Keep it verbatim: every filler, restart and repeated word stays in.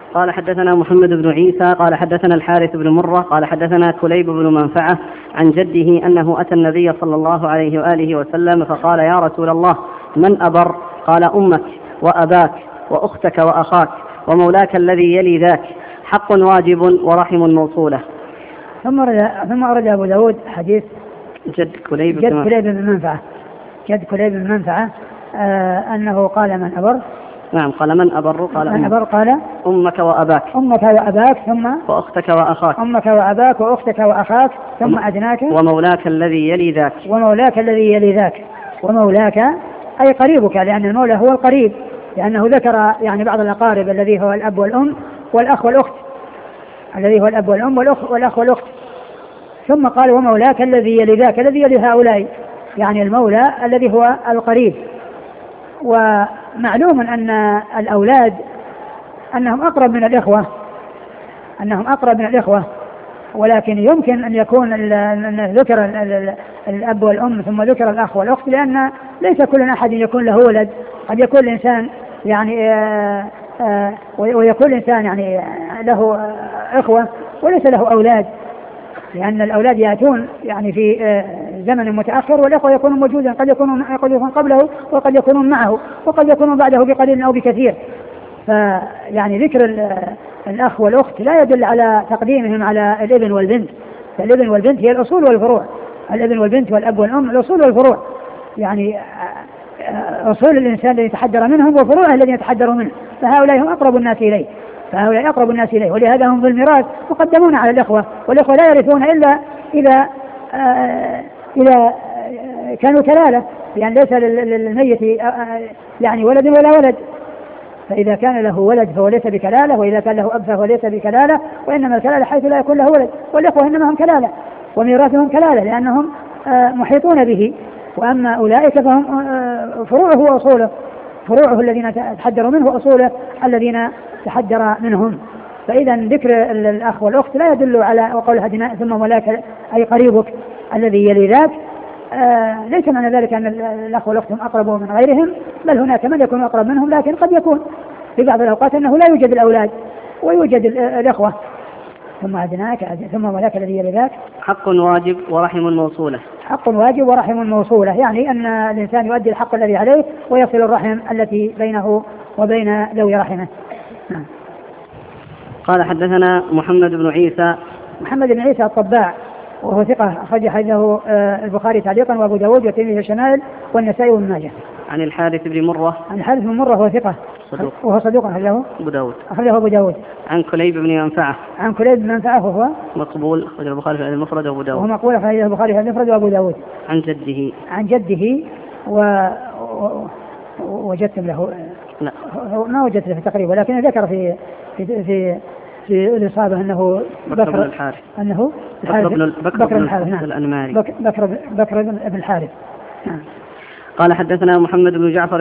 قال حدثنا محمد بن عيسى قال حدثنا الحارث بن مرة قال حدثنا كليب بن منفعة عن جده أنه أتى النبي صلى الله عليه وآله وسلم فقال يا رسول الله من أبر؟ قال أمك وأباك وأختك وأخاك ومولاك الذي يلي ذاك، حق واجب ورحم موصولة. ثم ثم أرد أبو داود حديث جد كليب جد كليب بن منفعة جد كليب بن منفعة آه أنه قال من أبر. نعم قال من أبر قال من أبر قال أمك وأباك أمك وأباك ثم وأختك وأخاك أمك وأباك وأختك وأخاك ثم أدناك ومولاك الذي يلي ذاك ومولاك الذي يلي ذاك. ومولاك أي قريبك، لأن المولى هو القريب، لأنه ذكر يعني بعض الأقارب الذي هو الأب والأم والأخ والأخت، الذي هو الأب والأم والأخ والأخ والأخت. ثم قال ومولاك الذي يلي ذاك، الذي يلي هؤلاء يعني المولى الذي هو القريب. ومعلوم أن الأولاد أنهم أقرب من الإخوة أنهم أقرب من الإخوة ولكن يمكن أن يكون ذكر الأب والأم ثم ذكر الأخ والأخت، لأن ليس كل أحد يكون له ولد، قد يكون الإنسان يعني آآ آآ ويكون الإنسان يعني له إخوة وليس له أولاد، لأن الأولاد يأتون يعني في زمن متأخر والإخوة يكونوا موجودا، قد يكونوا قد يكون قبله وقد يكونون معه وقد يكونوا بعده بقليل أو بكثير. فيعني ذكر الأخ والأخت لا يدل على تقديمهم على الابن والبنت، فالابن والبنت هي الأصول والفروع، الابن والبنت والأب والأم الأصول والفروع، يعني أصول الإنسان الذي يتحدر منهم وفروعه الذي يتحدر منه، فهؤلاء هم أقرب الناس إليه فهؤلاء أقرب الناس إليه ولهذا هم في الميراث مقدمون على الإخوة، والإخوة لا يرثون إلا إذا آه إذا آه كانوا كلالة، لأن ليس للميت آه يعني ولد ولا ولد، فإذا كان له ولد فهو ليس بكلالة، وإذا كان له أب فهو ليس بكلالة، وإنما الكلالة حيث لا يكون له ولد، والإخوة إنما هم كلالة وميراثهم كلالة لأنهم آه محيطون به. وأما أولئك فهم آه فروعه وأصوله، فروعه الذين تحدروا منه وأصوله الذين تحدر منهم. فإذا ذكر الأخ والأخت لا يدل على وقول هدنا ثم مولاك أي قريبك الذي يلي ذاك. آه ليس معنى ذلك أن الأخ والأخت هم أقرب من غيرهم، بل هناك من يكون أقرب منهم، لكن قد يكون في بعض الأوقات أنه لا يوجد الأولاد ويوجد الأخوة. ثم أدناك ثم مولاك الذي يلي ذاك، حق واجب ورحم موصولة. حق واجب ورحم موصولة، يعني أن الإنسان يؤدي الحق الذي عليه ويصل الرحم التي بينه وبين ذوي رحمه. نعم. قال حدثنا محمد بن عيسى محمد بن عيسى الطباع وهو ثقة أخرج حديثه البخاري تعليقا وأبو داود والترمذي الشمال والنسائي وابن ماجه. عن الحارث بن مرة عن الحارث بن مرة وهو ثقة صدوق وهو صدوق أخرجه أبو داود أخرجه أبو داود. عن كليب بن منفعة عن كليب بن منفعة وهو مقبول أخرج البخاري في المفرد وأبو داود وهو مقبول أخرج البخاري في المفرد وأبو داود. عن جده عن جده و... وجدت له لا ما وجدت له تقريبا، لكن ذكر في في في في الإصابة أنه بكر بن الحارث أنه بكر بن بكر بن الحارث نعم الأنماري بكر بكر بن الحارث. قال حدثنا محمد بن جعفر